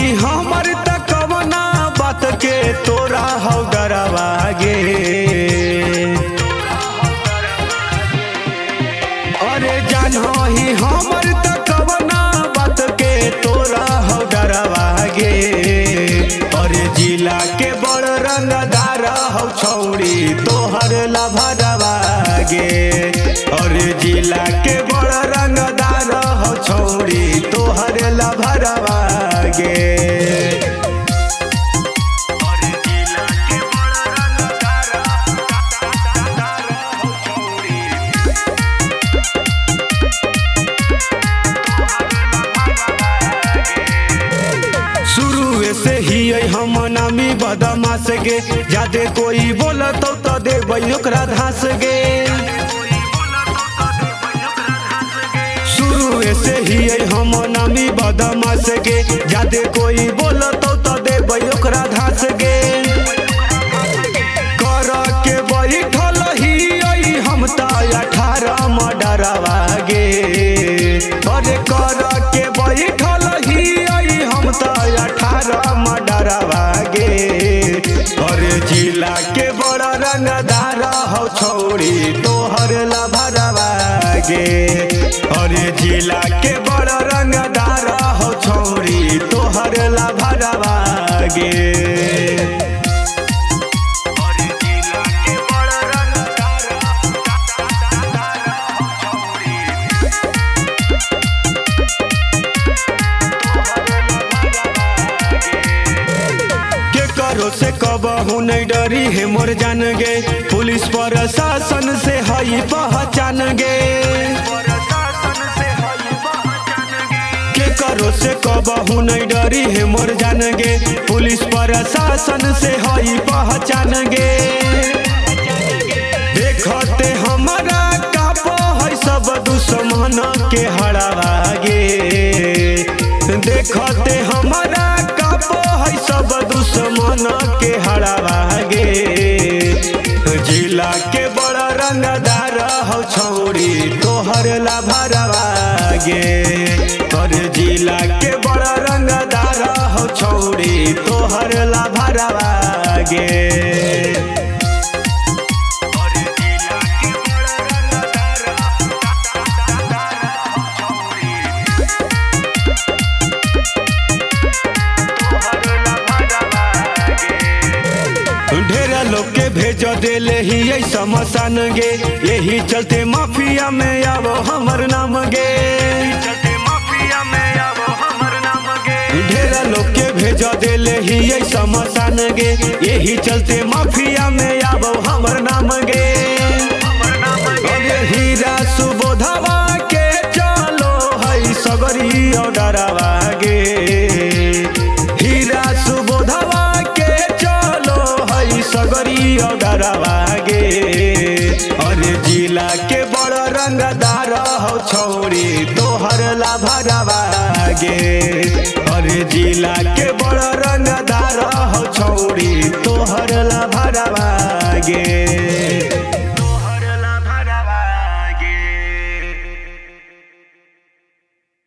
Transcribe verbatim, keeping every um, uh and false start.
ही हमर त कवना बात के तोरा हौ डरवा गे। अरे जानो ही हमर त कवना बात के तोरा हौ डरवा गे। अरे जिला के बड़ रंगदार हौ छौड़ी तोहर लभरवा गे। अरे जिला के बड़ रंगदार हौ छौड़ी तोहर लभरवा गे। शुरू से ही हम नामी बदमाश गे। जादे कोई बोलत तो देबै ओकरा धास गे। शुरू से ही हम नामी बदमाश गे। जादे कोई बोलत तो देबै ओकरा धास गे। कर के बैठल ही हम त अठारह मर्डरवा गे। अरे कर के बैठल ही हम त अठारह मर्डरवा गे। अरे जिला के बड़ रंगदार हौ छौड़ी तोहर लभरवा गे। अरे जिला के बड़ रंगदार हौ छौड़ी तोहर लभरवा गे। से कबहू नहीं डरी है मोर जान गे। पुलिस प्रशासन से हई पहचान गे। के करो से कबहू नहीं डरी है मोर जान गे। पुलिस प्रशासन से हई पहचान गे। देखते हमारा कापो है सब दुश्मन के हड़वा गे। देखते हमारा कापो है सब दुश्मन के हड़वा गे। जिला के बड़ रंगदार हौ छौड़ी तोहर लभरवा गे। और जिला के बड़ रंगदार हौ छौड़ी तोहर लभरवा गे। ढेर लोग के भेज देले ही ऐसा मसान गे। यही चलते माफिया में आवो हमर नाम गे। ढेर लोग के भेज देले ही ऐसा मसान गे। यही चलते माफिया में आवो हमर नाम गे। अरे हीरा सुबोधवा के चलो है सगरी ऑर्डरवा गे। हीरा सुबोधवा सगरी ऑर्डरवा गे। अरे जिला के बड़ रंगदार हौ छौड़ी तोहर लभरवा गे। अरे जिला के बड़ रंगदार हौ छौड़ी तोहर लभरवा गे।